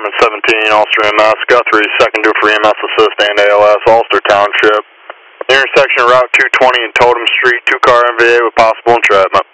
Department 17, Ulster EMS, Guthrie, second due for EMS assist and ALS, Ulster Township. Intersection Route 220 and Totem Street, 2-car MVA with possible entrapment.